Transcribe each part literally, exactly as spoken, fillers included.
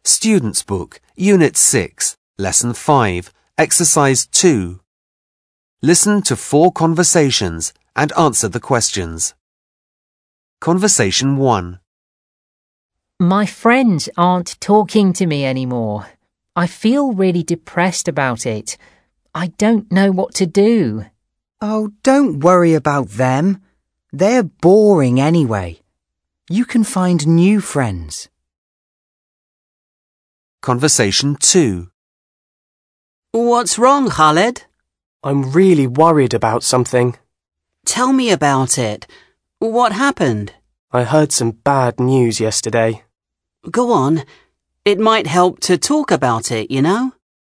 Student's Book, Unit six, Lesson five, Exercise two. Listen to four conversations and answer the questions. Conversation one. My friends aren't talking to me anymore. I feel really depressed about it. I don't know what to do. Oh, don't worry about them. They're boring anyway. You can find new friends. Conversation two. What's wrong, Khaled? I'm really worried about something. Tell me about it. What happened? I heard some bad news yesterday. Go on. It might help to talk about it, you know?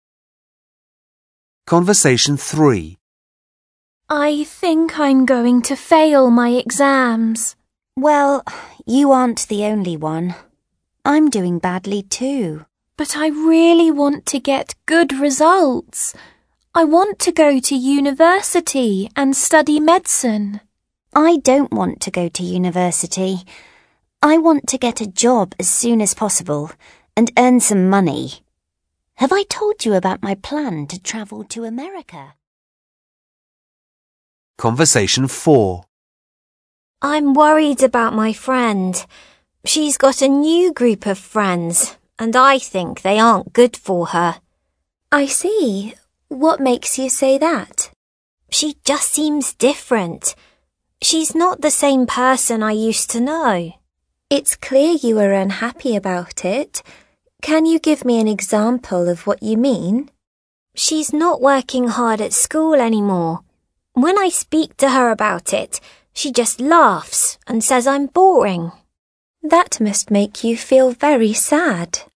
Conversation three. I think I'm going to fail my exams. Well, you aren't the only one. I'm doing badly too. But I really want to get good results. I want to go to university and study medicine. I don't want to go to university. I want to get a job as soon as possible and earn some money. Have I told you about my plan to travel to America? Conversation four. I'm worried about my friend. She's got a new group of friends, and I think they aren't good for her. I see. What makes you say that? She just seems different. She's not the same person I used to know. It's clear you are unhappy about it. Can you give me an example of what you mean? She's not working hard at school anymore. When I speak to her about it, she just laughs and says I'm boring. That must make you feel very sad.